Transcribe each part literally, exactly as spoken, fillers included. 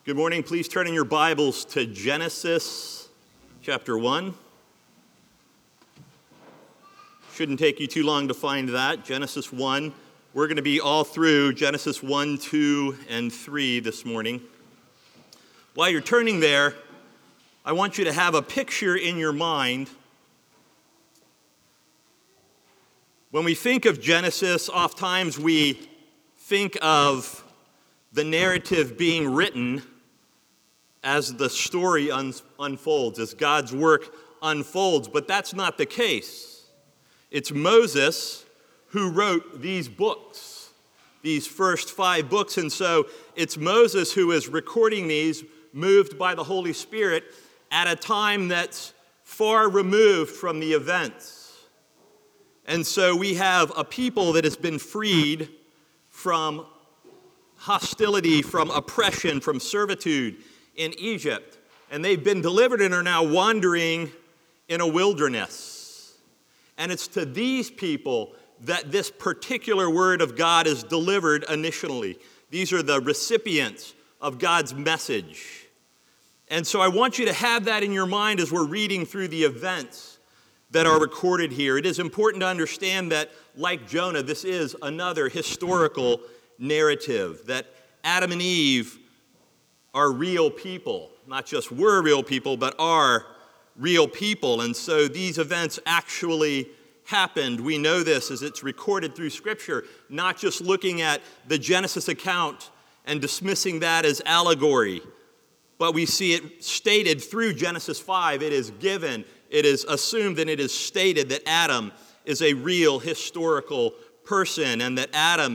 Good morning. Please turn in your Bibles to Genesis chapter one. Shouldn't take you too long to find that. Genesis one. We're going to be all through Genesis one, two, and three this morning. While you're turning there, I want you to have a picture in your mind. When we think of Genesis, oftentimes we think of the narrative being written as the story un- unfolds, as God's work unfolds, but that's not the case. It's Moses who wrote these books, these first five books, and so it's Moses who is recording these, moved by the Holy Spirit, at a time that's far removed from the events. And so we have a people that has been freed from hostility, from oppression, from servitude in Egypt. And they've been delivered and are now wandering in a wilderness. And it's to these people that this particular word of God is delivered initially. These are the recipients of God's message. And so I want you to have that in your mind as we're reading through the events that are recorded here. It is important to understand that, like Jonah, this is another historical narrative, that Adam and Eve are real people, not just were real people, but are real people. And so these events actually happened. We know this as it's recorded through Scripture, not just looking at the Genesis account and dismissing that as allegory, but we see it stated through Genesis five. It is given, it is assumed, and it is stated that Adam is a real historical person, and that Adam,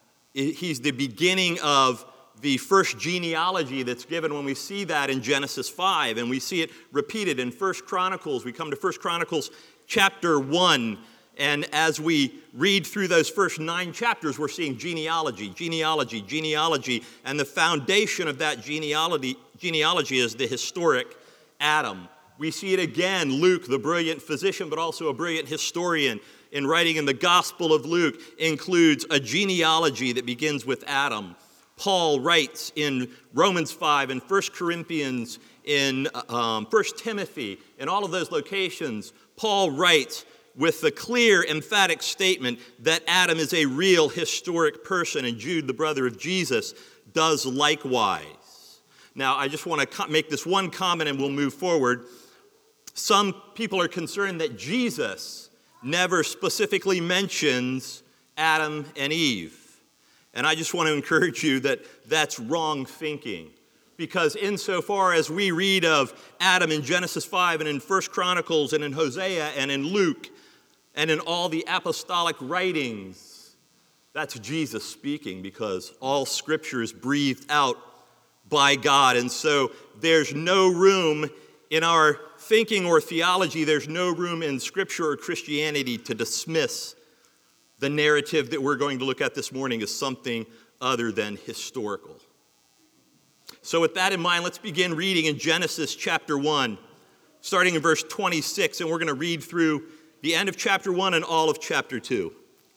he's the beginning of the first genealogy that's given when we see that in Genesis five, and we see it repeated in First Chronicles. We come to First Chronicles chapter one, and as we read through those first nine chapters, we're seeing genealogy, genealogy, genealogy, and the foundation of that genealogy, genealogy is the historic Adam. We see it again, Luke, the brilliant physician, but also a brilliant historian, in writing in the Gospel of Luke, includes a genealogy that begins with Adam. Paul writes in Romans five, in First Corinthians, in um, First Timothy, in all of those locations, Paul writes with the clear, emphatic statement that Adam is a real historic person, and Jude, the brother of Jesus, does likewise. Now, I just want to make this one comment and we'll move forward. Some people are concerned that Jesus never specifically mentions Adam and Eve. And I just want to encourage you that that's wrong thinking. Because insofar as we read of Adam in Genesis five and in First Chronicles and in Hosea and in Luke and in all the apostolic writings, that's Jesus speaking, because all Scripture is breathed out by God. And so there's no room in our thinking or theology, there's no room in Scripture or Christianity to dismiss the narrative that we're going to look at this morning as something other than historical. So with that in mind, let's begin reading in Genesis chapter one, starting in verse twenty-six, and we're going to read through the end of chapter one and all of chapter two.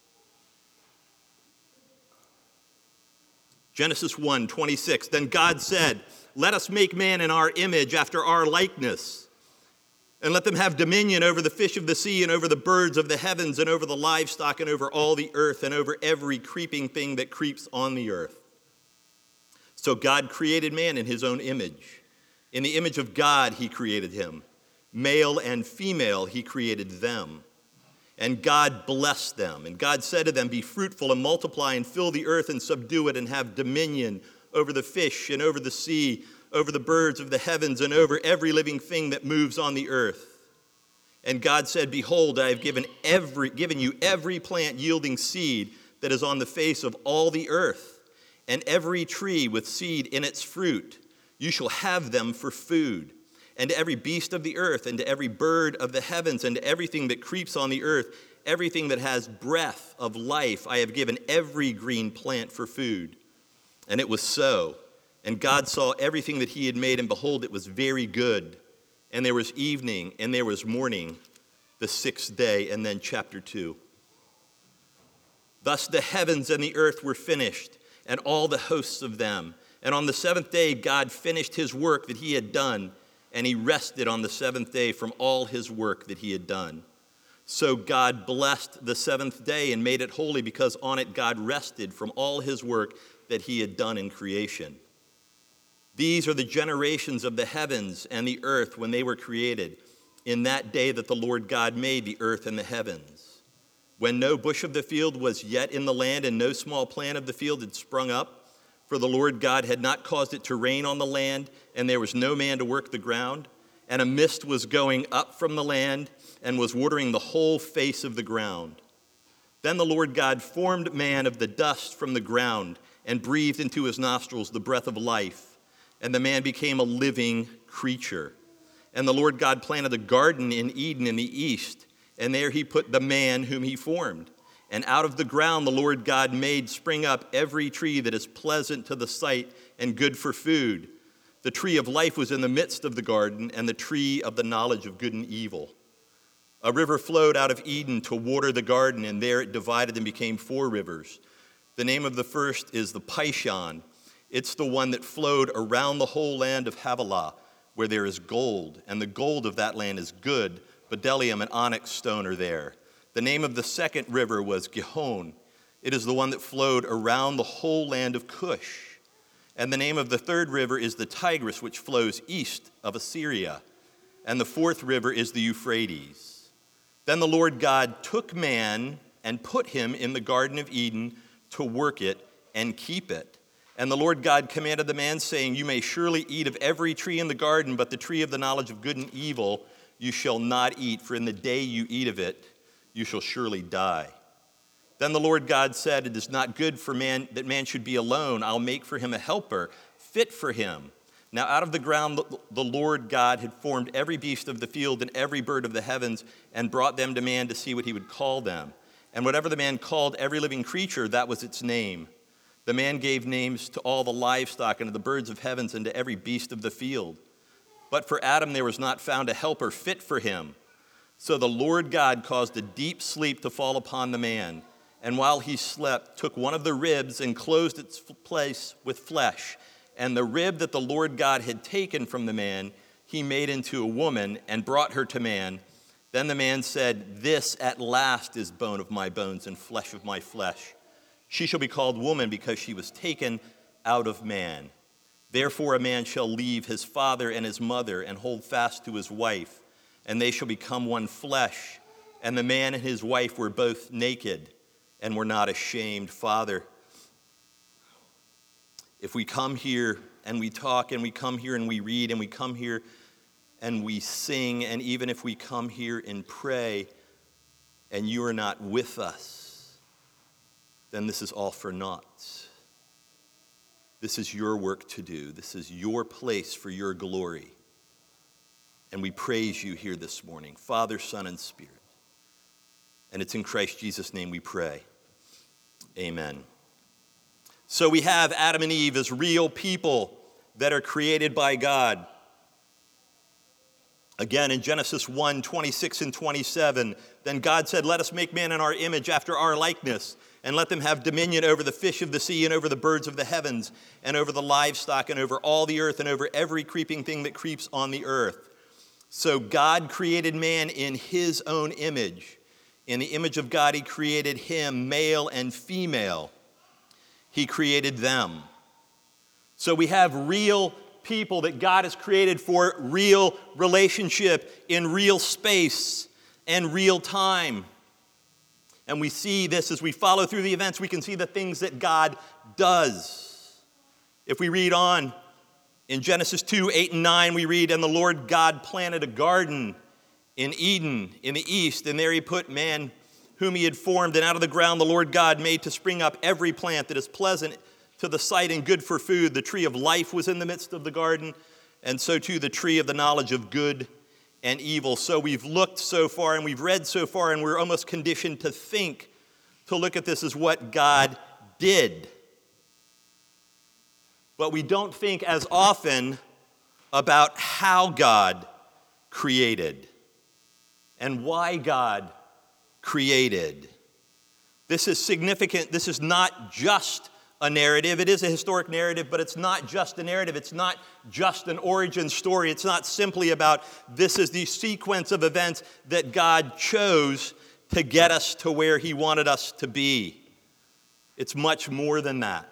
Genesis one, twenty-six, then God said, "Let us make man in our image, after our likeness, and let them have dominion over the fish of the sea and over the birds of the heavens and over the livestock and over all the earth and over every creeping thing that creeps on the earth." So God created man in his own image. In the image of God he created him. Male and female he created them. And God blessed them. And God said to them, "Be fruitful and multiply and fill the earth and subdue it and have dominion over the fish and over the sea, over the birds of the heavens, and over every living thing that moves on the earth." And God said, "Behold, I have given every given you every plant yielding seed that is on the face of all the earth, and every tree with seed in its fruit. You shall have them for food. And to every beast of the earth, and to every bird of the heavens, and to everything that creeps on the earth, everything that has breath of life, I have given every green plant for food." And it was so. And God saw everything that he had made, and behold, it was very good. And there was evening, and there was morning, the sixth day. And then chapter two. Thus the heavens and the earth were finished, and all the hosts of them. And on the seventh day, God finished his work that he had done, and he rested on the seventh day from all his work that he had done. So God blessed the seventh day and made it holy, because on it God rested from all his work that he had done in creation. These are the generations of the heavens and the earth when they were created, in that day that the Lord God made the earth and the heavens. When no bush of the field was yet in the land, and no small plant of the field had sprung up, for the Lord God had not caused it to rain on the land, and there was no man to work the ground. And a mist was going up from the land and was watering the whole face of the ground. Then the Lord God formed man of the dust from the ground and breathed into his nostrils the breath of life, and the man became a living creature. And the Lord God planted a garden in Eden in the east, and there he put the man whom he formed. And out of the ground the Lord God made spring up every tree that is pleasant to the sight and good for food. The tree of life was in the midst of the garden, and the tree of the knowledge of good and evil. A river flowed out of Eden to water the garden, and there it divided and became four rivers. The name of the first is the Pishon. It's the one that flowed around the whole land of Havilah, where there is gold, and the gold of that land is good. Bdellium and onyx stone are there. The name of the second river was Gihon. It is the one that flowed around the whole land of Cush. And the name of the third river is the Tigris, which flows east of Assyria. And the fourth river is the Euphrates. Then the Lord God took man and put him in the Garden of Eden to work it and keep it. And the Lord God commanded the man, saying, "You may surely eat of every tree in the garden, but the tree of the knowledge of good and evil you shall not eat, for in the day you eat of it, you shall surely die." Then the Lord God said, "It is not good for man that man should be alone. I'll make for him a helper fit for him." Now out of the ground the Lord God had formed every beast of the field and every bird of the heavens, and brought them to man to see what he would call them. And whatever the man called every living creature, that was its name. The man gave names to all the livestock and to the birds of heavens and to every beast of the field. But for Adam there was not found a helper fit for him. So the Lord God caused a deep sleep to fall upon the man, and while he slept, took one of the ribs and closed its place with flesh. And the rib that the Lord God had taken from the man, he made into a woman and brought her to man. Then the man said, "This at last is bone of my bones and flesh of my flesh. She shall be called woman, because she was taken out of man. Therefore a man shall leave his father and his mother and hold fast to his wife, and they shall become one flesh." And the man and his wife were both naked and were not ashamed. Father, if we come here and we talk, and we come here and we read, and we come here and we sing, and even if we come here and pray and you are not with us, then this is all for naught. This is your work to do. This is your place for your glory. And we praise you here this morning, Father, Son, and Spirit. And it's in Christ Jesus' name we pray. Amen. So we have Adam and Eve as real people that are created by God. Again, in Genesis one, twenty-six and twenty-seven, then God said, "Let us make man in our image, after our likeness, and let them have dominion over the fish of the sea, and over the birds of the heavens, and over the livestock, and over all the earth, and over every creeping thing that creeps on the earth." So God created man in his own image. In the image of God, he created him, male and female. He created them. So we have real people that God has created for real relationship in real space and real time. And we see this as we follow through the events. We can see the things that God does. If we read on, in Genesis two, eight, and nine, we read, "And the Lord God planted a garden in Eden in the east, and there he put man whom he had formed. And out of the ground the Lord God made to spring up every plant that is pleasant to the sight and good for food. The tree of life was in the midst of the garden, and so too the tree of the knowledge of good and evil." So we've looked so far, and we've read so far, and we're almost conditioned to think, to look at this as what God did. But we don't think as often about how God created and why God created. This is significant. This is not just a narrative. It is a historic narrative, but it's not just a narrative. It's not just an origin story. It's not simply about this is the sequence of events that God chose to get us to where he wanted us to be. It's much more than that.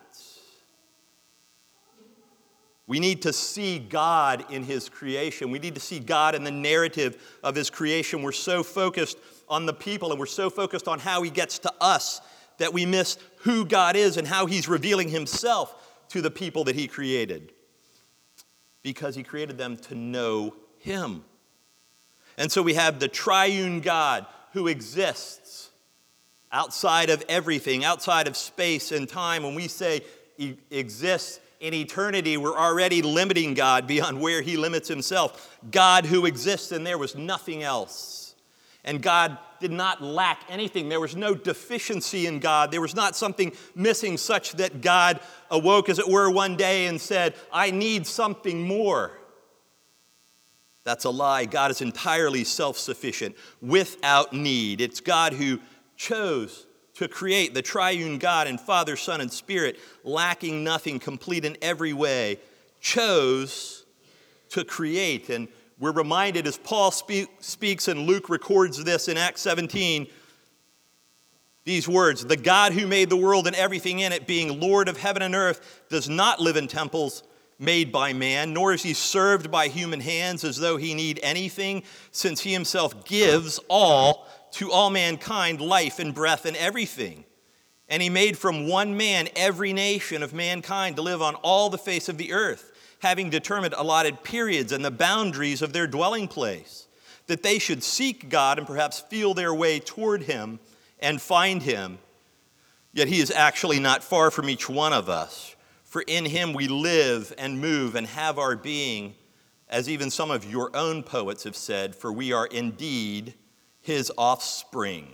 We need to see God in his creation. We need to see God in the narrative of his creation. We're so focused on the people and we're so focused on how he gets to us that we miss who God is and how he's revealing himself to the people that he created. Because he created them to know him. And so we have the triune God who exists outside of everything, outside of space and time. When we say he exists in eternity, we're already limiting God beyond where he limits himself. God who exists, and there was nothing else. And God did not lack anything. There was no deficiency in God. There was not something missing such that God awoke, as it were, one day and said, I need something more. That's a lie. God is entirely self-sufficient, without need. It's God who chose to create, the triune God and Father, Son, and Spirit, lacking nothing, complete in every way, chose to create. And we're reminded as Paul speak, speaks and Luke records this in Acts seventeen, these words, the God who made the world and everything in it, being Lord of heaven and earth, does not live in temples made by man, nor is he served by human hands as though he need anything, since he himself gives all to all mankind life and breath and everything. And he made from one man every nation of mankind to live on all the face of the earth, having determined allotted periods and the boundaries of their dwelling place, that they should seek God and perhaps feel their way toward him and find him. Yet he is actually not far from each one of us, for in him we live and move and have our being, as even some of your own poets have said, for we are indeed his offspring.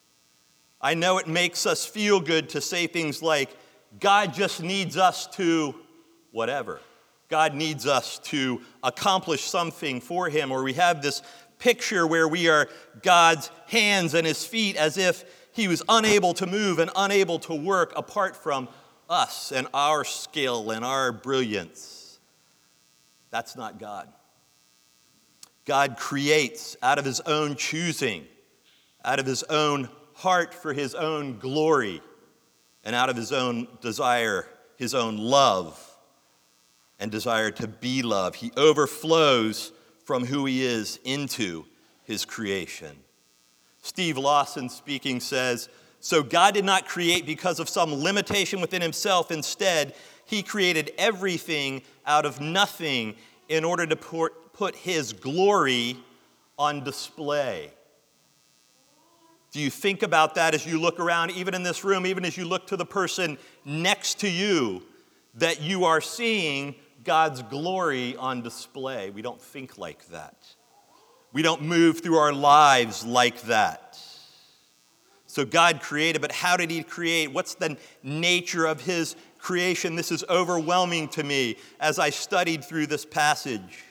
I know it makes us feel good to say things like, God just needs us to whatever. God needs us to accomplish something for him, or we have this picture where we are God's hands and his feet as if he was unable to move and unable to work apart from us and our skill and our brilliance. That's not God. God creates out of his own choosing, out of his own heart for his own glory, and out of his own desire, his own love, and desire to be loved. He overflows from who he is into his creation. Steve Lawson speaking says, so God did not create because of some limitation within himself. Instead, he created everything out of nothing in order to put put his glory on display. Do you think about that as you look around, even in this room, even as you look to the person next to you, that you are seeing God's glory on display? We don't think like that. We don't move through our lives like that. So God created, but how did he create? What's the nature of his creation? This is overwhelming to me as I studied through this passage.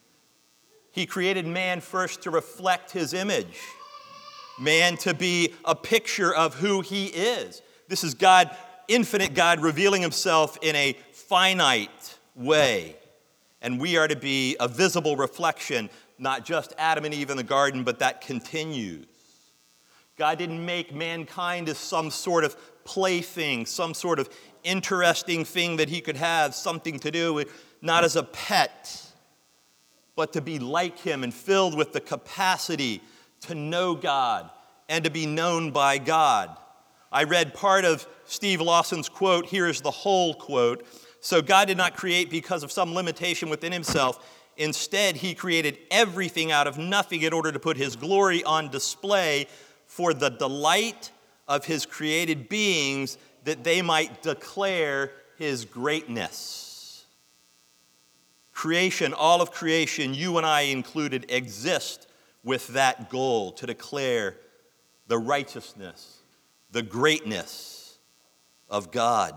He created man first to reflect his image, man to be a picture of who he is. This is God, infinite God, revealing himself in a finite way. And we are to be a visible reflection, not just Adam and Eve in the garden, but that continues. God didn't make mankind as some sort of plaything, some sort of interesting thing that he could have something to do with, not as a pet, but to be like him and filled with the capacity to know God and to be known by God. I read part of Steve Lawson's quote. Here is the whole quote. So God did not create because of some limitation within himself. Instead, he created everything out of nothing in order to put his glory on display for the delight of his created beings, that they might declare his greatness. Creation, all of creation, you and I included, exist with that goal to declare the righteousness, the greatness of God.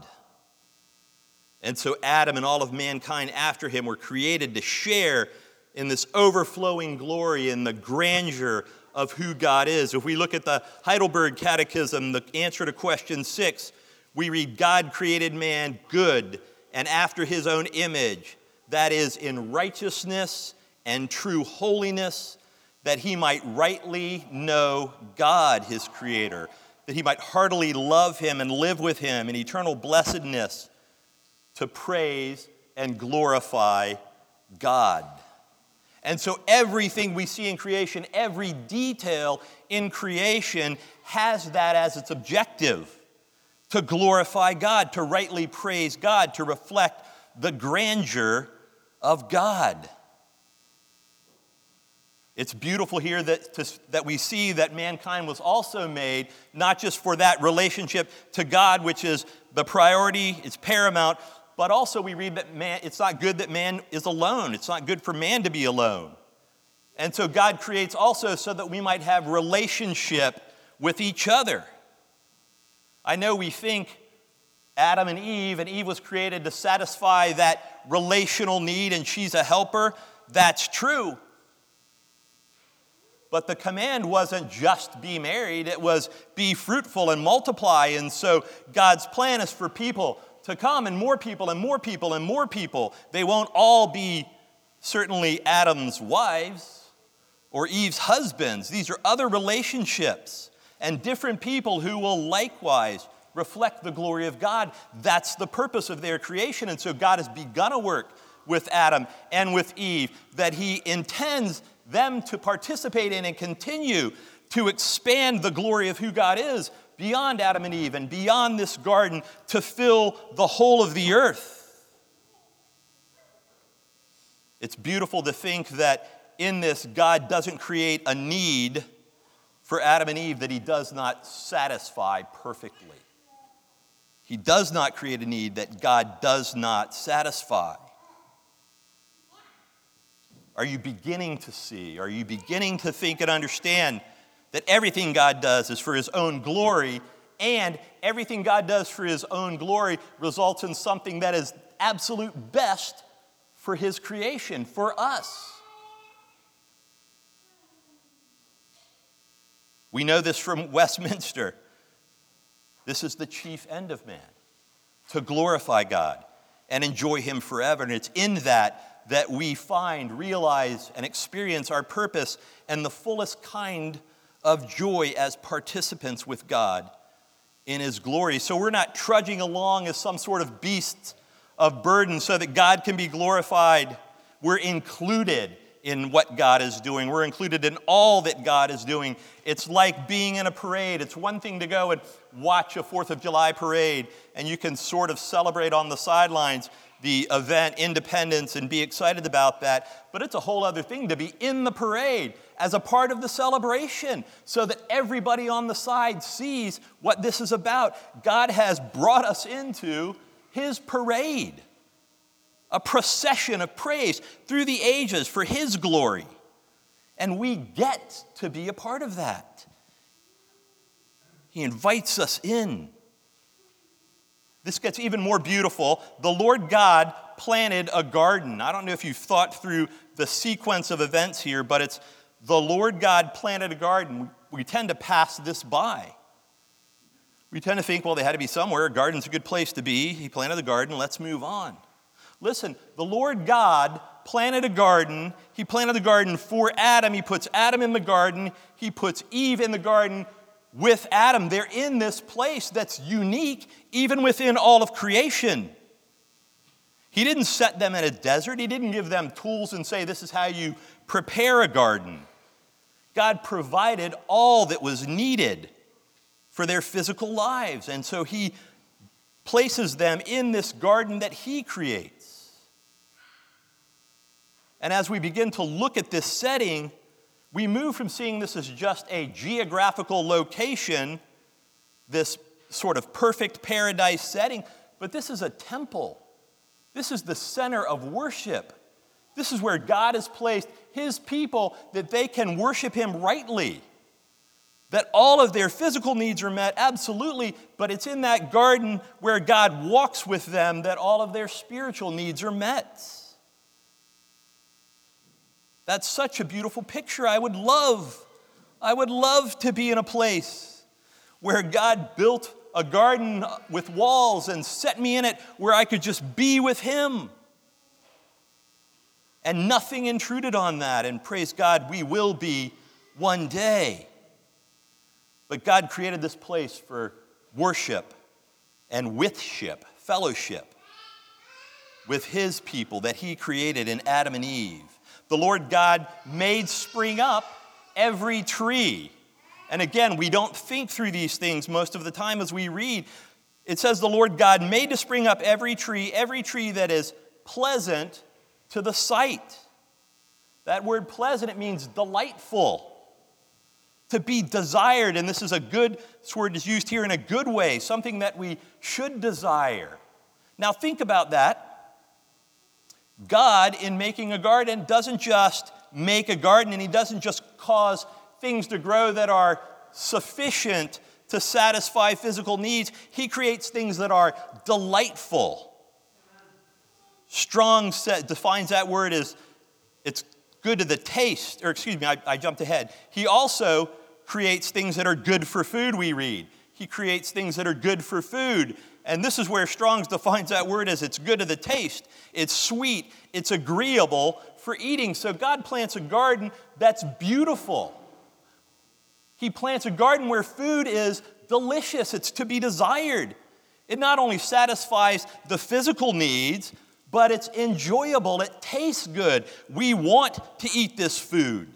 And so Adam and all of mankind after him were created to share in this overflowing glory and the grandeur of who God is. If we look at the Heidelberg Catechism, the answer to question six, we read, God created man good and after his own image, that is, in righteousness and true holiness, that he might rightly know God, his creator, that he might heartily love him and live with him in eternal blessedness, to praise and glorify God. And so everything we see in creation, every detail in creation has that as its objective, to glorify God, to rightly praise God, to reflect the grandeur of God. It's beautiful here that, to, that we see that mankind was also made not just for that relationship to God, which is the priority, it's paramount, but also we read that man, it's not good that man is alone. It's not good for man to be alone. And so God creates also so that we might have relationship with each other. I know we think Adam and Eve, and Eve was created to satisfy that relational need, and she's a helper. That's true. But the command wasn't just be married, it was be fruitful and multiply. And so God's plan is for people to come, and more people and more people and more people. They won't all be certainly Adam's wives or Eve's husbands. These are other relationships and different people who will likewise reflect the glory of God. That's the purpose of their creation. And so God has begun a work with Adam and with Eve that he intends them to participate in and continue to expand the glory of who God is beyond Adam and Eve and beyond this garden to fill the whole of the earth. It's beautiful to think that in this, God doesn't create a need for Adam and Eve that he does not satisfy perfectly. He does not create a need that God does not satisfy. Are you beginning to see, are you beginning to think and understand that everything God does is for his own glory, and everything God does for his own glory results in something that is absolute best for his creation, for us? We know this from Westminster. This is the chief end of man, to glorify God and enjoy him forever. And it's in that that we find, realize, and experience our purpose and the fullest kind of joy as participants with God in his glory. So we're not trudging along as some sort of beasts of burden so that God can be glorified. We're included in what God is doing. We're included in all that God is doing. It's like being in a parade. It's one thing to go and watch a fourth of July parade, and you can sort of celebrate on the sidelines the event, Independence, and be excited about that. But it's a whole other thing to be in the parade as a part of the celebration so that everybody on the side sees what this is about. God has brought us into his parade, a procession of praise through the ages for his glory. And we get to be a part of that. He invites us in. This gets even more beautiful. The Lord God planted a garden. I don't know if you've thought through the sequence of events here, but it's the Lord God planted a garden. We tend to pass this by. We tend to think, well, they had to be somewhere. A garden's a good place to be. He planted the garden. Let's move on. Listen, the Lord God planted a garden. He planted the garden for Adam. He puts Adam in the garden. He puts Eve in the garden with Adam. They're in this place that's unique even within all of creation. He didn't set them in a desert. He didn't give them tools and say, this is how you prepare a garden. God provided all that was needed for their physical lives. And so he places them in this garden that he creates. And as we begin to look at this setting, we move from seeing this as just a geographical location, this sort of perfect paradise setting, but this is a temple. This is the center of worship. This is where God has placed his people that they can worship him rightly. That all of their physical needs are met, absolutely, but it's in that garden where God walks with them that all of their spiritual needs are met. That's such a beautiful picture. I would love, I would love to be in a place where God built a garden with walls and set me in it where I could just be with him. And nothing intruded on that. And praise God, we will be one day. But God created this place for worship and withship, fellowship with his people that he created in Adam and Eve. The Lord God made spring up every tree. And again, we don't think through these things most of the time as we read. It says the Lord God made to spring up every tree, every tree that is pleasant to the sight. That word pleasant, it means delightful, to be desired. And this is a good, this word is used here in a good way, something that we should desire. Now think about that. God, in making a garden, doesn't just make a garden, and he doesn't just cause things to grow that are sufficient to satisfy physical needs. He creates things that are delightful. Strong set, defines that word as it's good to the taste, or excuse me, I, I jumped ahead. He also creates things that are good for food, we read. He creates things that are good for food. And this is where Strong's defines that word as it's good to the taste. It's sweet. It's agreeable for eating. So God plants a garden that's beautiful. He plants a garden where food is delicious. It's to be desired. It not only satisfies the physical needs, but it's enjoyable. It tastes good. We want to eat this food.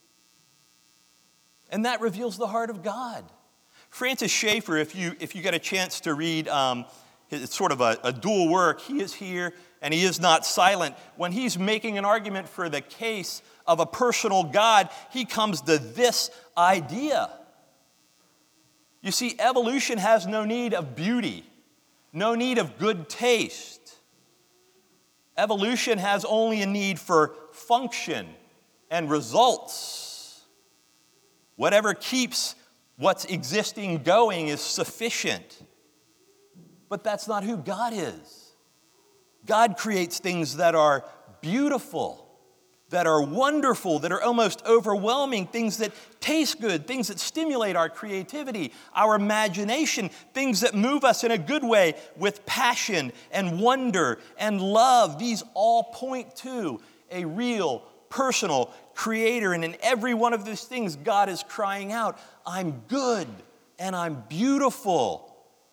And that reveals the heart of God. Francis Schaeffer, if you if you get a chance to read, um, it's sort of a, a dual work. He is here and he is not silent. When he's making an argument for the case of a personal God, he comes to this idea. You see, evolution has no need of beauty, no need of good taste. Evolution has only a need for function and results. Whatever keeps what's existing going is sufficient. But that's not who God is. God creates things that are beautiful, that are wonderful, that are almost overwhelming, things that taste good, things that stimulate our creativity, our imagination, things that move us in a good way with passion and wonder and love. These all point to a real, personal creator. And in every one of these things, God is crying out, I'm good and I'm beautiful.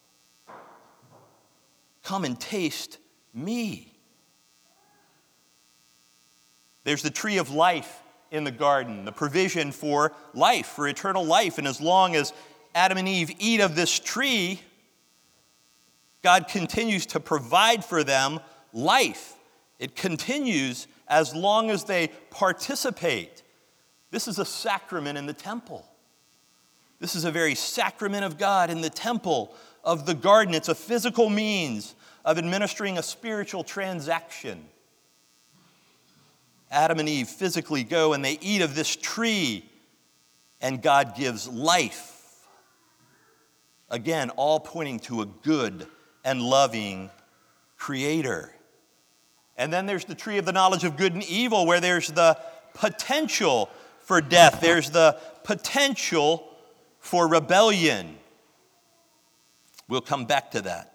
Come and taste me. There's the tree of life in the garden, the provision for life, for eternal life. And as long as Adam and Eve eat of this tree, God continues to provide for them life. It continues as long as they participate. This is a sacrament in the temple. This is a very sacrament of God in the temple of the garden. It's a physical means of administering a spiritual transaction. Adam and Eve physically go and they eat of this tree, and God gives life. Again, all pointing to a good and loving creator. And then there's the tree of the knowledge of good and evil, where there's the potential for death. There's the potential for rebellion. We'll come back to that.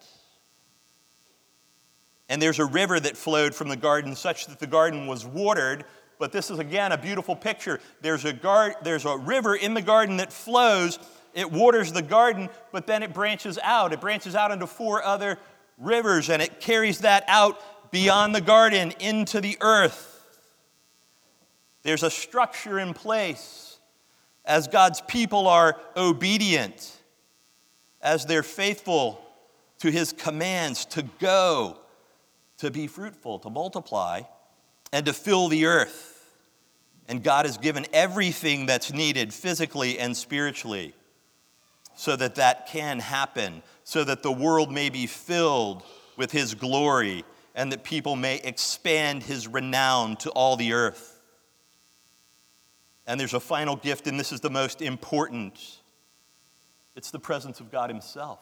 And there's a river that flowed from the garden such that the garden was watered. But this is, again, a beautiful picture. There's a, gar- there's a river in the garden that flows. It waters the garden, but then it branches out. It branches out into four other rivers, and it carries that out beyond the garden into the earth. There's a structure in place as God's people are obedient, as they're faithful to his commands to go, to be fruitful, to multiply, and to fill the earth. And God has given everything that's needed physically and spiritually so that that can happen, so that the world may be filled with his glory and that people may expand his renown to all the earth. And there's a final gift, and this is the most important. It's the presence of God himself.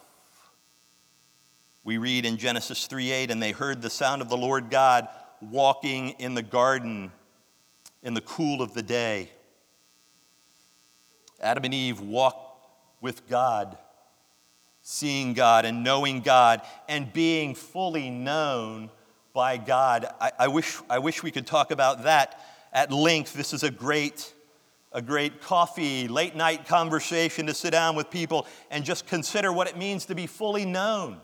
We read in Genesis three eight, and they heard the sound of the Lord God walking in the garden in the cool of the day. Adam and Eve walked with God seeing God and knowing God and being fully known by God. I, I wish I wish we could talk about that at length. This is a great, a great coffee, late night conversation to sit down with people and just consider what it means to be fully known.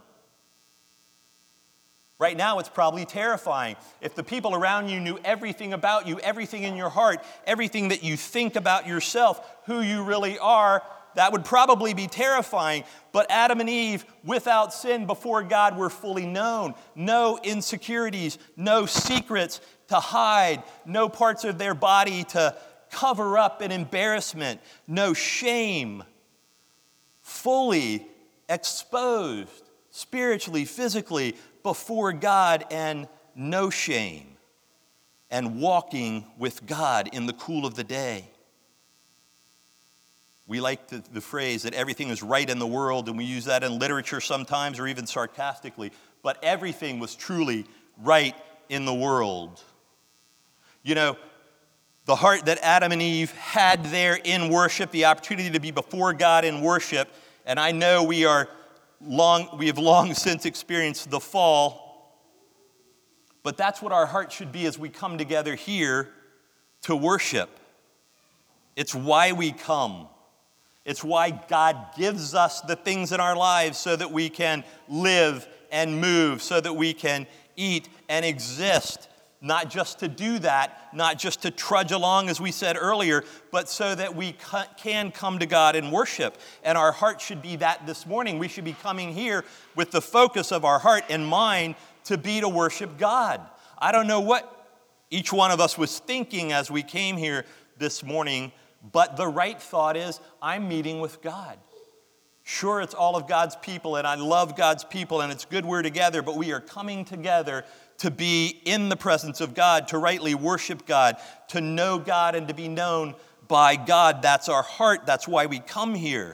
Right now, it's probably terrifying. If the people around you knew everything about you, everything in your heart, everything that you think about yourself, who you really are, that would probably be terrifying. But Adam and Eve, without sin before God, were fully known. No insecurities, no secrets to hide, no parts of their body to cover up in embarrassment, no shame. Fully exposed, spiritually, physically, before God, and no shame, and walking with God in the cool of the day. We like the, the phrase that everything is right in the world, and we use that in literature sometimes or even sarcastically, but everything was truly right in the world. You know, the heart that Adam and Eve had there in worship, the opportunity to be before God in worship, and I know we are Long, we have long since experienced the fall, but that's what our heart should be as we come together here to worship. It's why we come. It's why God gives us the things in our lives so that we can live and move, so that we can eat and exist. Not just to do that, not just to trudge along, as we said earlier, but so that we can come to God in worship. And our heart should be that this morning. We should be coming here with the focus of our heart and mind to be to worship God. I don't know what each one of us was thinking as we came here this morning, but the right thought is, I'm meeting with God. Sure, it's all of God's people, and I love God's people, and it's good we're together, but we are coming together to be in the presence of God, to rightly worship God, to know God and to be known by God. That's our heart. That's why we come here.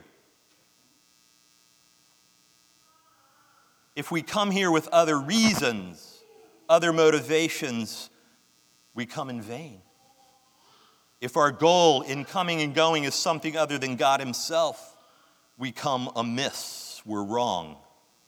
If we come here with other reasons, other motivations, we come in vain. If our goal in coming and going is something other than God Himself, we come amiss. We're wrong.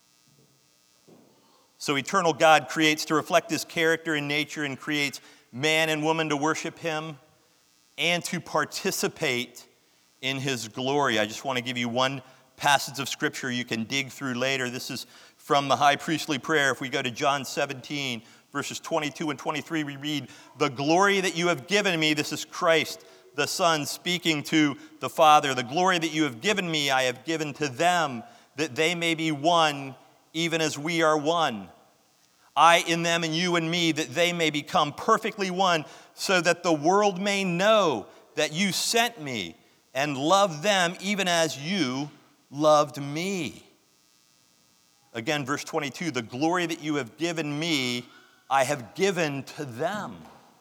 So eternal God creates to reflect His character and nature and creates man and woman to worship Him and to participate in His glory. I just want to give you one passage of Scripture you can dig through later. This is from the high priestly prayer. If we go to John seventeen, verses twenty-two and twenty-three, we read, "The glory that you have given me," this is Christ, the Son, speaking to the Father, "the glory that you have given me, I have given to them, that they may be one, even as we are one. I in them and you in me, that they may become perfectly one, so that the world may know that you sent me and loved them even as you loved me." Again, verse twenty-two, "The glory that you have given me, I have given to them."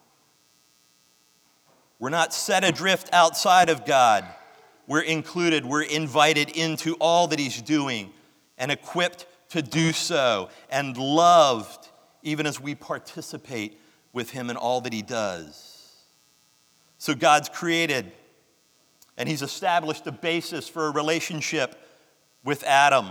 We're not set adrift outside of God. We're included, we're invited into all that He's doing and equipped to do so, and loved even as we participate with Him in all that He does. So God's created, and He's established a basis for a relationship with Adam.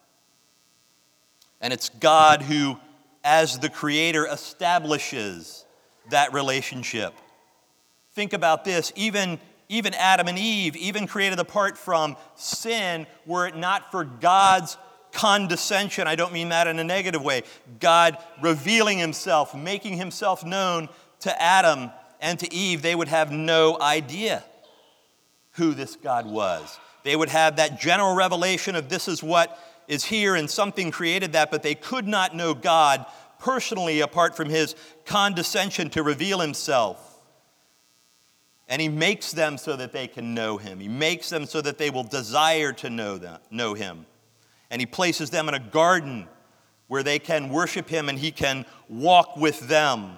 And it's God who, as the Creator, establishes that relationship. Think about this, even, even Adam and Eve, even created apart from sin, were it not for God's condescension, I don't mean that in a negative way, God revealing Himself, making Himself known to Adam and to Eve, they would have no idea who this God was. They would have that general revelation of this is what is here and something created that, but they could not know God personally apart from His condescension to reveal Himself. And He makes them so that they can know Him. He makes them so that they will desire to know them, know Him. And He places them in a garden where they can worship Him and He can walk with them.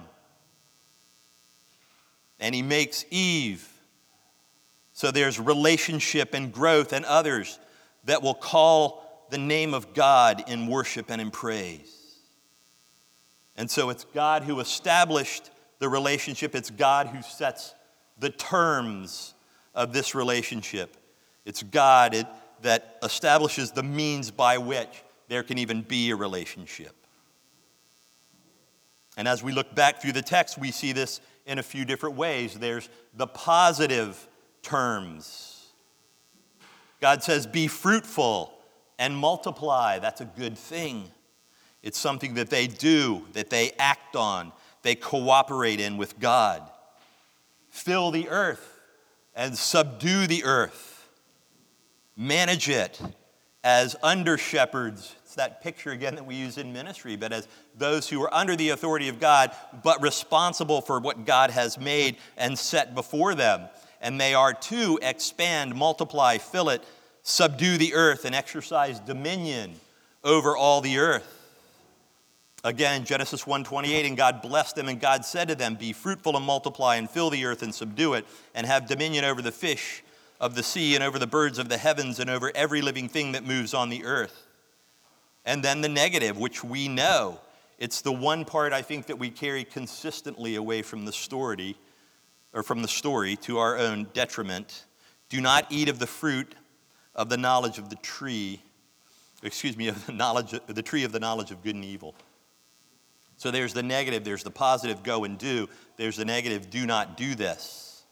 And He makes Eve so there's relationship and growth, and others that will call the name of God in worship and in praise. And so it's God who established the relationship. It's God who sets the terms of this relationship. It's God it, that establishes the means by which there can even be a relationship. And as we look back through the text, we see this in a few different ways. There's the positive terms. God says, be fruitful and multiply. That's a good thing. It's something that they do, that they act on, they cooperate in with God. Fill the earth and subdue the earth. Manage it as under-shepherds. It's that picture again that we use in ministry, but as those who are under the authority of God, but responsible for what God has made and set before them. And they are to expand, multiply, fill it, subdue the earth, and exercise dominion over all the earth. Again, Genesis one twenty-eight, and God blessed them, and God said to them, be fruitful and multiply, and fill the earth and subdue it, and have dominion over the fish of the sea, and over the birds of the heavens, and over every living thing that moves on the earth. And then the negative, which we know. It's the one part I think that we carry consistently away from the story, or from the story to our own detriment. Do not eat of the fruit of the knowledge of the tree, excuse me, of the knowledge of the tree of the knowledge of good and evil. So there's the negative, there's the positive, go and do. There's the negative, do not do this.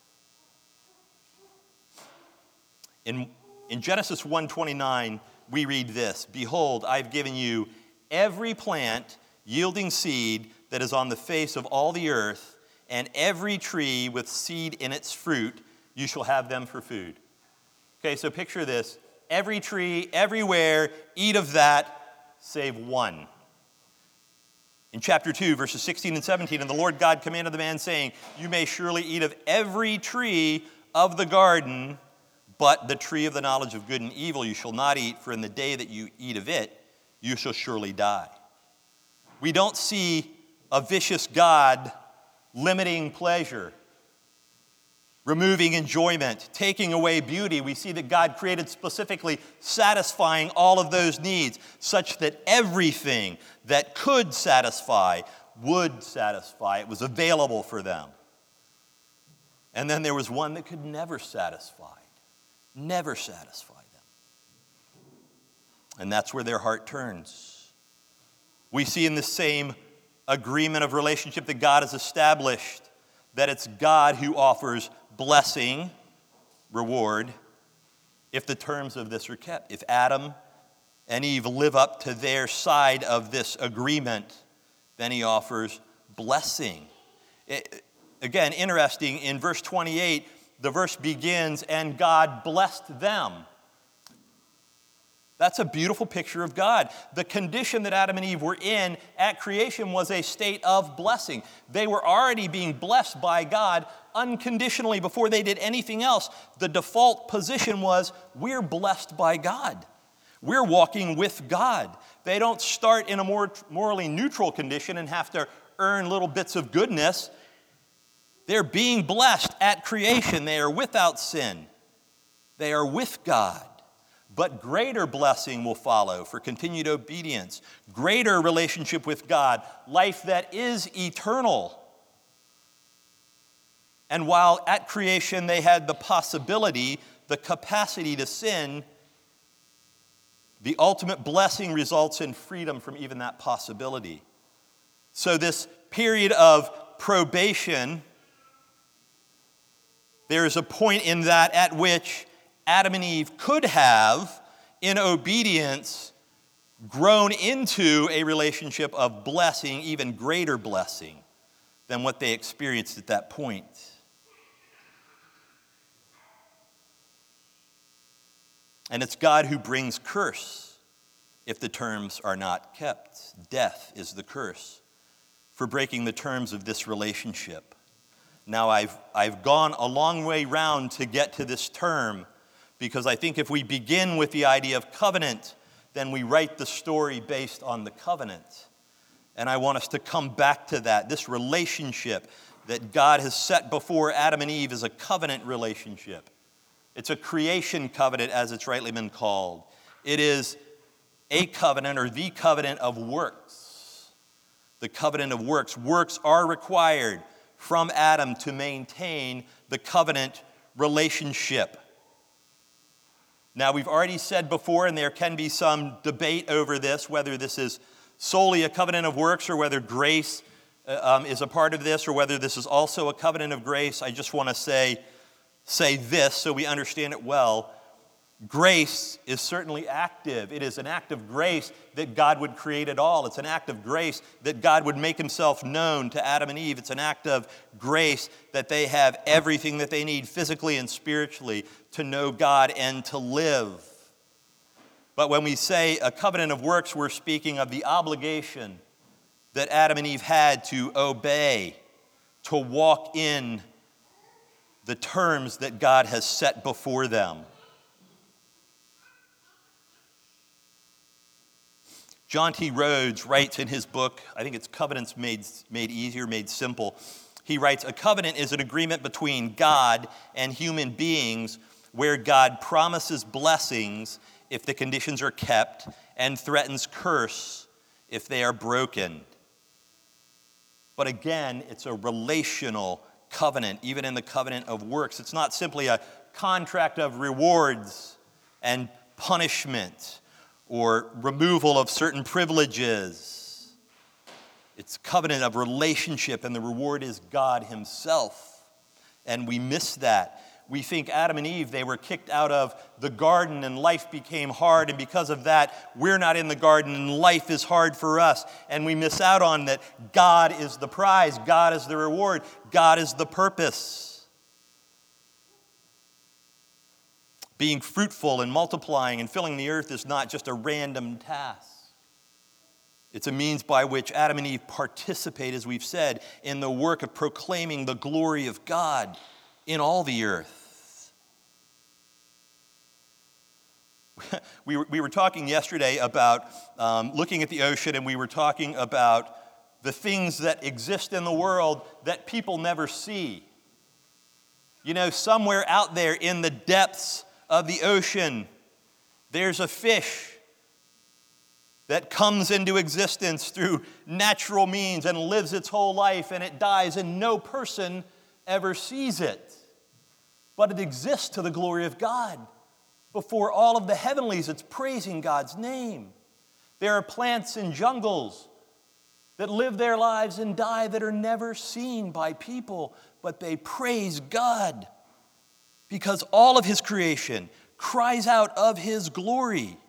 In, in Genesis one twenty-nine, we read this, behold, I've given you every plant yielding seed that is on the face of all the earth, and every tree with seed in its fruit, you shall have them for food. Okay, so picture this. Every tree, everywhere, eat of that, save one. In chapter two, verses sixteen and seventeen, and the Lord God commanded the man, saying, you may surely eat of every tree of the garden, but the tree of the knowledge of good and evil you shall not eat, for in the day that you eat of it, you shall surely die. We don't see a vicious God limiting pleasure, removing enjoyment, taking away beauty. We see that God created specifically satisfying all of those needs, such that everything that could satisfy would satisfy. It was available for them. And then there was one that could never satisfy, never satisfy them. And that's where their heart turns. We see in the same agreement of relationship that God has established that it's God who offers blessing, reward, if the terms of this are kept. If Adam and Eve live up to their side of this agreement, then he offers blessing. It, again, interesting, in verse twenty-eight, the verse begins, and God blessed them. That's a beautiful picture of God. The condition that Adam and Eve were in at creation was a state of blessing. They were already being blessed by God unconditionally before they did anything else. The default position was, we're blessed by God. We're walking with God. They don't start in a more morally neutral condition and have to earn little bits of goodness. They're being blessed at creation. They are without sin. They are with God. But greater blessing will follow for continued obedience, greater relationship with God, life that is eternal. And while at creation they had the possibility, the capacity to sin, the ultimate blessing results in freedom from even that possibility. So this period of probation, there is a point in that at which Adam and Eve could have, in obedience, grown into a relationship of blessing, even greater blessing than what they experienced at that point. And it's God who brings curse if the terms are not kept. Death is the curse for breaking the terms of this relationship. Now, I've, I've gone a long way round to get to this term, because I think if we begin with the idea of covenant, then we write the story based on the covenant. And I want us to come back to that. This relationship that God has set before Adam and Eve is a covenant relationship. It's a creation covenant, as it's rightly been called. It is a covenant, or the covenant of works. The covenant of works. Works are required from Adam to maintain the covenant relationship. Now, we've already said before, and there can be some debate over this, whether this is solely a covenant of works or whether grace uh, um, is a part of this, or whether this is also a covenant of grace. I just want to say, say this so we understand it well. Grace is certainly active. It is an act of grace that God would create it all. It's an act of grace that God would make himself known to Adam and Eve. It's an act of grace that they have everything that they need physically and spiritually to know God and to live. But when we say a covenant of works, we're speaking of the obligation that Adam and Eve had to obey, to walk in the terms that God has set before them. John T. Rhodes writes in his book, I think it's Covenants Made, Made Easier, Made Simple. He writes, a covenant is an agreement between God and human beings where God promises blessings if the conditions are kept and threatens curse if they are broken. But again, it's a relational covenant, even in the covenant of works. It's not simply a contract of rewards and punishment or removal of certain privileges. It's a covenant of relationship, and the reward is God himself. And we miss that. We think Adam and Eve, they were kicked out of the garden and life became hard, and because of that, we're not in the garden and life is hard for us. And we miss out on that God is the prize, God is the reward, God is the purpose. Being fruitful and multiplying and filling the earth is not just a random task. It's a means by which Adam and Eve participate, as we've said, in the work of proclaiming the glory of God in all the earth. We were, we were talking yesterday about um, looking at the ocean, and we were talking about the things that exist in the world that people never see. You know, somewhere out there in the depths of the ocean, there's a fish that comes into existence through natural means and lives its whole life, and it dies, and no person ever sees it. But it exists to the glory of God. Before all of the heavenlies, it's praising God's name. There are plants in jungles that live their lives and die that are never seen by people, but they praise God because all of his creation cries out of his glory.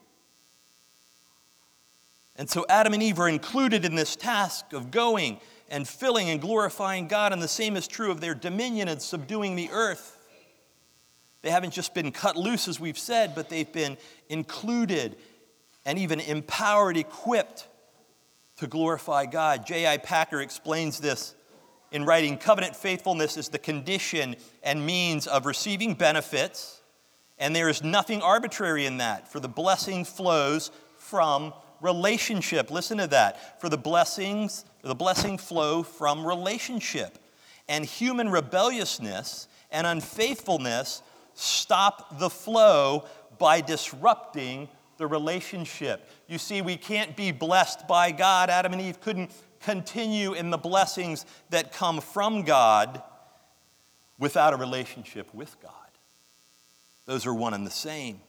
And so Adam and Eve are included in this task of going and filling and glorifying God, and the same is true of their dominion and subduing the earth. They haven't just been cut loose, as we've said, but they've been included and even empowered, equipped to glorify God. J I Packer explains this in writing, covenant faithfulness is the condition and means of receiving benefits, and there is nothing arbitrary in that, for the blessing flows from relationship. Listen to that. For the blessings, the blessing flow from relationship. And human rebelliousness and unfaithfulness stop the flow by disrupting the relationship. You see, we can't be blessed by God. Adam and Eve couldn't continue in the blessings that come from God without a relationship with God. Those are one and the same.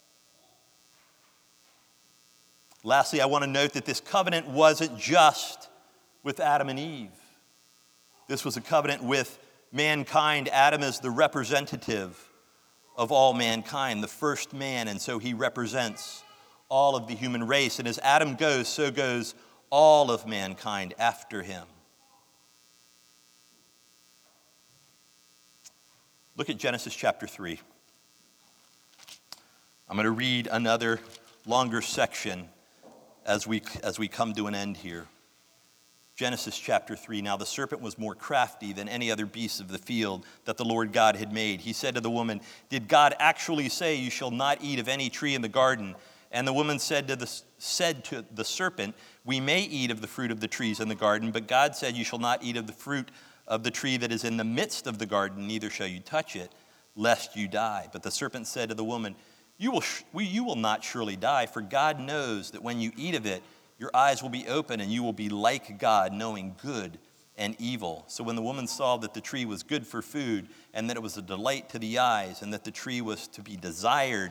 Lastly, I want to note that this covenant wasn't just with Adam and Eve. This was a covenant with mankind. Adam is the representative of all mankind, the first man, and so he represents all of the human race. And as Adam goes, so goes all of mankind after him. Look at Genesis chapter three. I'm going to read another longer section as we, as we come to an end here. Genesis chapter three. Now the serpent was more crafty than any other beast of the field that the Lord God had made. He said to the woman, "Did God actually say you shall not eat of any tree in the garden?" And the woman said to the, said to the serpent, "We may eat of the fruit of the trees in the garden, but God said you shall not eat of the fruit of the tree that is in the midst of the garden, neither shall you touch it, lest you die." But the serpent said to the woman, You will, sh- you will not surely die, for God knows that when you eat of it, your eyes will be open, and you will be like God, knowing good and evil. So when the woman saw that the tree was good for food, and that it was a delight to the eyes, and that the tree was to be desired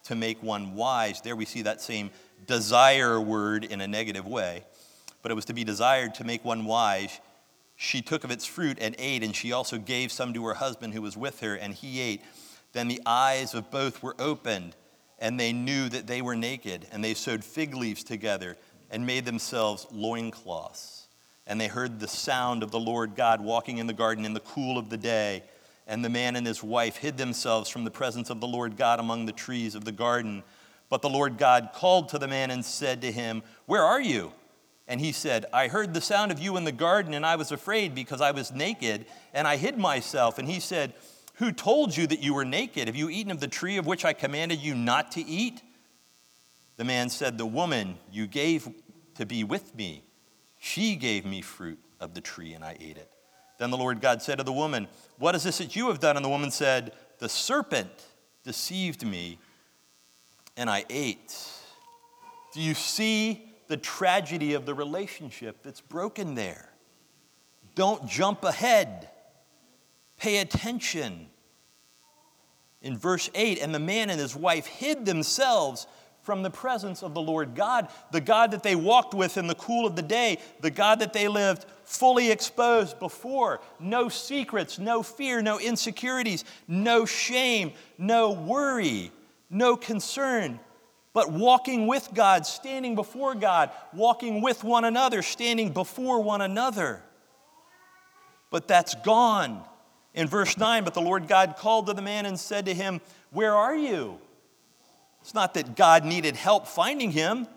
to make one wise. There we see that same desire word in a negative way. But it was to be desired to make one wise. She took of its fruit and ate, and she also gave some to her husband who was with her, and he ate. Then the eyes of both were opened, and they knew that they were naked. And they sewed fig leaves together and made themselves loincloths. And they heard the sound of the Lord God walking in the garden in the cool of the day. And the man and his wife hid themselves from the presence of the Lord God among the trees of the garden. But the Lord God called to the man and said to him, "Where are you?" And he said, "I heard the sound of you in the garden, and I was afraid because I was naked, and I hid myself." And he said, "Who told you that you were naked? Have you eaten of the tree of which I commanded you not to eat?" The man said, "The woman you gave to be with me, she gave me fruit of the tree, and I ate it." Then the Lord God said to the woman, "What is this that you have done?" And the woman said, "The serpent deceived me, and I ate." Do you see the tragedy of the relationship that's broken there? Don't jump ahead. Pay attention. In verse eight, and the man and his wife hid themselves from the presence of the Lord God, the God that they walked with in the cool of the day, the God that they lived fully exposed before. No secrets, no fear, no insecurities, no shame, no worry, no concern, but walking with God, standing before God, walking with one another, standing before one another. But that's gone. In verse nine, but the Lord God called to the man and said to him, "Where are you?" It's not that God needed help finding him.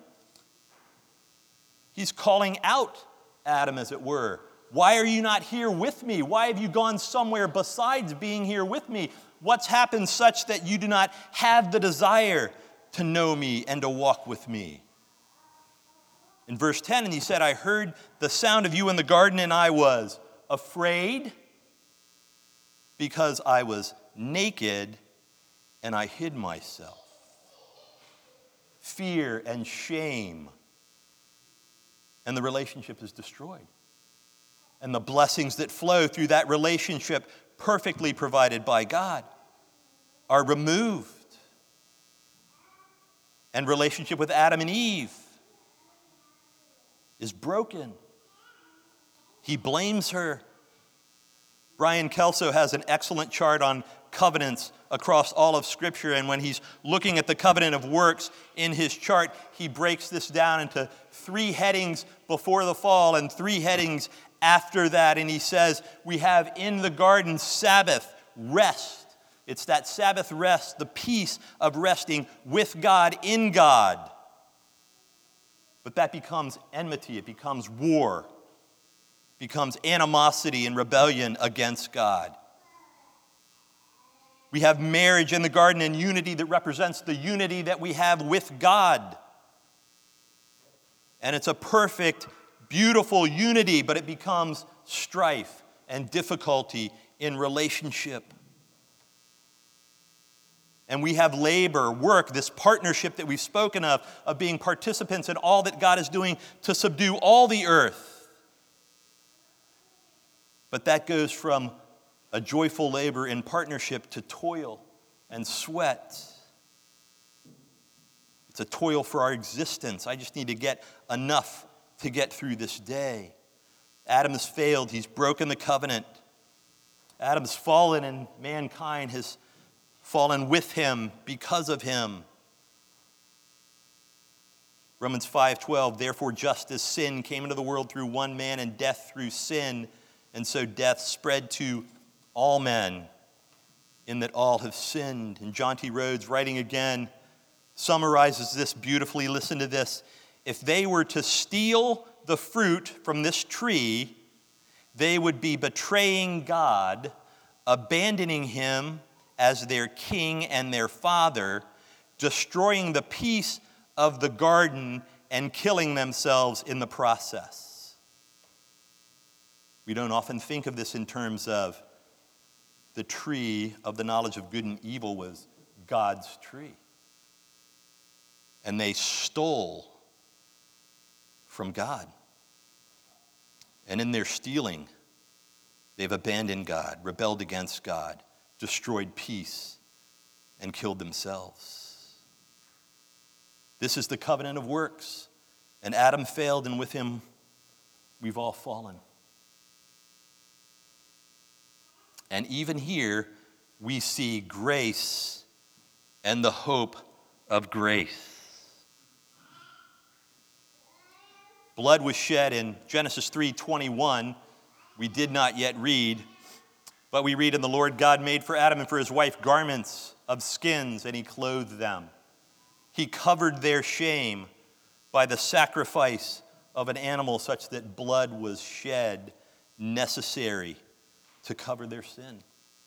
He's calling out Adam, as it were. "Why are you not here with me? Why have you gone somewhere besides being here with me? What's happened such that you do not have the desire to know me and to walk with me?" In verse ten, and he said, "I heard the sound of you in the garden, and I was afraid because I was naked and I hid myself." Fear and shame. And the relationship is destroyed. And the blessings that flow through that relationship, perfectly provided by God, are removed. And relationship with Adam and Eve is broken. He blames her. Brian Kelso has an excellent chart on covenants across all of Scripture, and when he's looking at the covenant of works in his chart, he breaks this down into three headings before the fall and three headings after that, and he says we have in the garden Sabbath, rest. It's that Sabbath rest, the peace of resting with God, in God. But that becomes enmity, it becomes war, it becomes animosity and rebellion against God. We have marriage in the garden and unity that represents the unity that we have with God. And it's a perfect, beautiful unity, but it becomes strife and difficulty in relationship. And we have labor, work, this partnership that we've spoken of, of being participants in all that God is doing to subdue all the earth. But that goes from a joyful labor in partnership to toil and sweat. It's a toil for our existence. I just need to get enough to get through this day. Adam has failed. He's broken the covenant. Adam's fallen, and mankind has fallen with him because of him. Romans five twelve, therefore just as sin came into the world through one man and death through sin, and so death spread to all men, in that all have sinned. And John T. Rhodes, writing again, summarizes this beautifully. Listen to this. If they were to steal the fruit from this tree, they would be betraying God, abandoning him as their king and their father, destroying the peace of the garden, and killing themselves in the process. We don't often think of this in terms of the tree of the knowledge of good and evil was God's tree. And they stole from God. And in their stealing, they've abandoned God, rebelled against God, destroyed peace, and killed themselves. This is the covenant of works. And Adam failed, and with him we've all fallen. And even here, we see grace and the hope of grace. Blood was shed in Genesis three twenty-one. We did not yet read, but we read, "And the Lord God made for Adam and for his wife garments of skins, and he clothed them. He covered their shame by the sacrifice of an animal, such that blood was shed, necessary to cover their sin."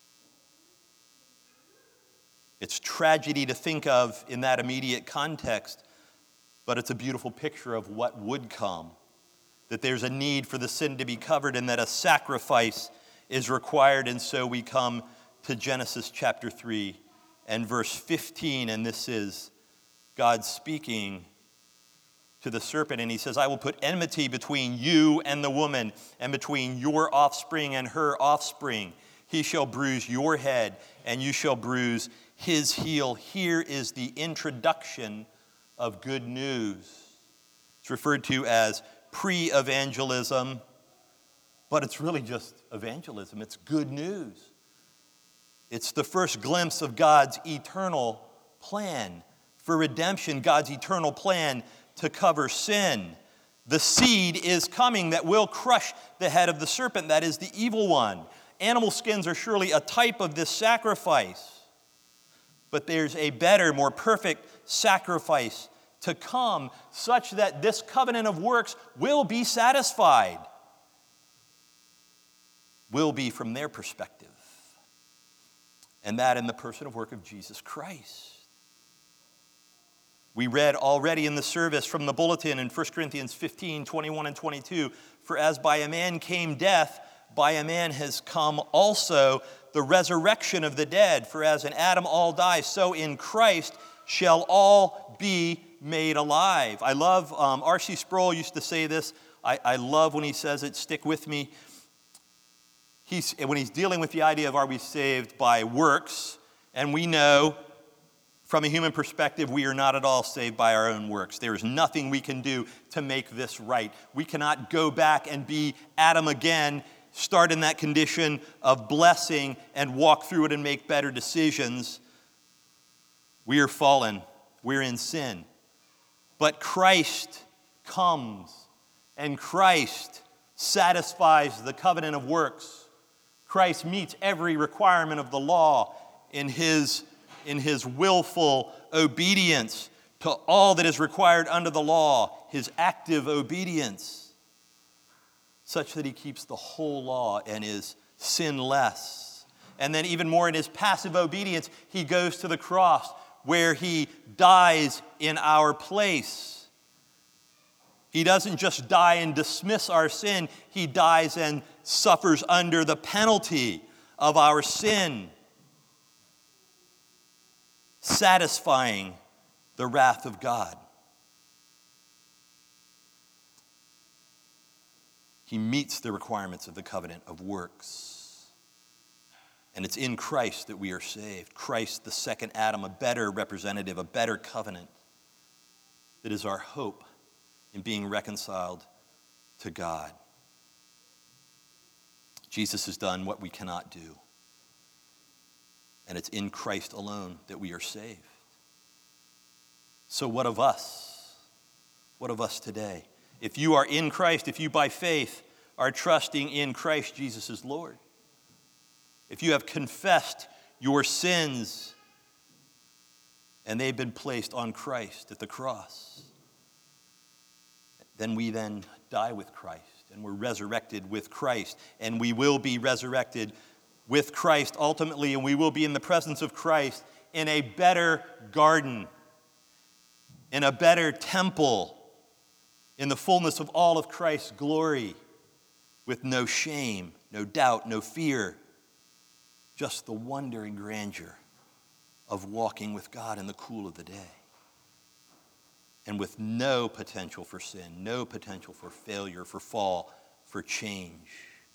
It's tragedy to think of in that immediate context, but it's a beautiful picture of what would come. That there's a need for the sin to be covered and that a sacrifice is required. And so we come to Genesis chapter three and verse fifteen, and this is God speaking to the serpent, and he says, "I will put enmity between you and the woman, and between your offspring and her offspring. He shall bruise your head, and you shall bruise his heel." Here is the introduction of good news. It's referred to as pre-evangelism, but it's really just evangelism. It's good news. It's the first glimpse of God's eternal plan for redemption, God's eternal plan to cover sin. The seed is coming that will crush the head of the serpent, that is the evil one. Animal skins are surely a type of this sacrifice, but there's a better, more perfect sacrifice to come, such that this covenant of works will be satisfied. Will be from their perspective. And that in the person of work of Jesus Christ. We read already in the service from the bulletin in First Corinthians fifteen, twenty-one and twenty-two, "For as by a man came death, by a man has come also the resurrection of the dead. For as in Adam all die, so in Christ shall all be made alive." I love, um, R C Sproul used to say this. I, I love when he says it. Stick with me. He's, when he's dealing with the idea of are we saved by works, and we know from a human perspective, we are not at all saved by our own works. There is nothing we can do to make this right. We cannot go back and be Adam again, start in that condition of blessing and walk through it and make better decisions. We are fallen. We're in sin. But Christ comes, and Christ satisfies the covenant of works. Christ meets every requirement of the law in his in his willful obedience to all that is required under the law, his active obedience, such that he keeps the whole law and is sinless. And then even more in his passive obedience, he goes to the cross where he dies in our place. He doesn't just die and dismiss our sin, he dies and suffers under the penalty of our sin, satisfying the wrath of God. He meets the requirements of the covenant of works. And it's in Christ that we are saved. Christ, the second Adam, a better representative, a better covenant, that is our hope in being reconciled to God. Jesus has done what we cannot do. And it's in Christ alone that we are saved. So what of us? What of us today? If you are in Christ, if you by faith are trusting in Christ Jesus as Lord, if you have confessed your sins and they've been placed on Christ at the cross, then we then die with Christ and we're resurrected with Christ, and we will be resurrected with Christ ultimately, and we will be in the presence of Christ in a better garden, in a better temple, in the fullness of all of Christ's glory, with no shame, no doubt, no fear, just the wonder and grandeur of walking with God in the cool of the day, and with no potential for sin, no potential for failure, for fall, for change.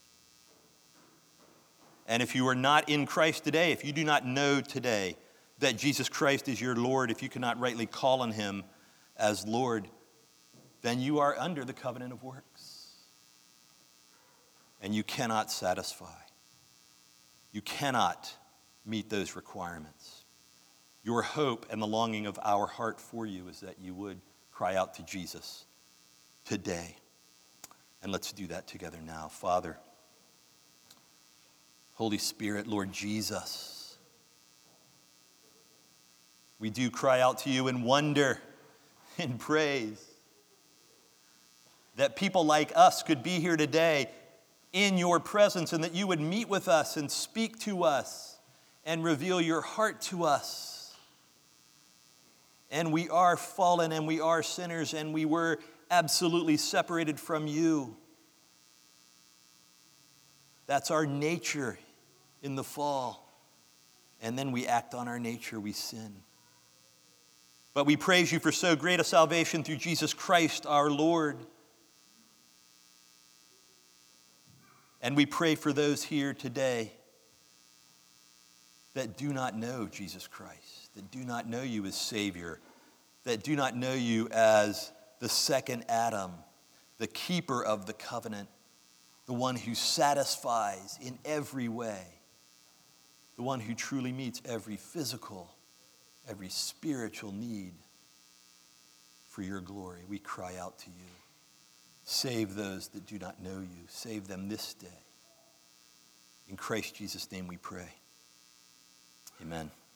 And if you are not in Christ today, if you do not know today that Jesus Christ is your Lord, if you cannot rightly call on him as Lord, then you are under the covenant of works. And you cannot satisfy. You cannot meet those requirements. Your hope and the longing of our heart for you is that you would cry out to Jesus today. And let's do that together now. Father, Holy Spirit, Lord Jesus, we do cry out to you in wonder, in praise, that people like us could be here today in your presence, and that you would meet with us and speak to us and reveal your heart to us. And we are fallen and we are sinners and we were absolutely separated from you. That's our nature in the fall. And then we act on our nature, we sin. But we praise you for so great a salvation through Jesus Christ our Lord. And we pray for those here today that do not know Jesus Christ, that do not know you as Savior, that do not know you as the second Adam, the keeper of the covenant, the one who satisfies in every way, the one who truly meets every physical, every spiritual need for your glory. We cry out to you. Save those that do not know you. Save them this day. In Christ Jesus' name we pray. Amen.